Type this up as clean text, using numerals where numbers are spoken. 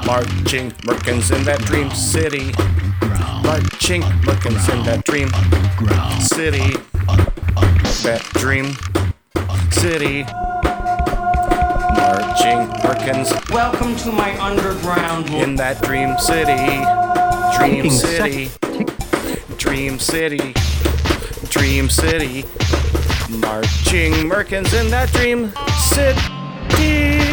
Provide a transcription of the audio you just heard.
Marching Merkins in that dream city. Marching Merkins in that dream city. That dream city. Marching Merkins. Welcome to my underground. In that dream city. Dream city. Dream city. Dream city. Marching Merkins in that dream city.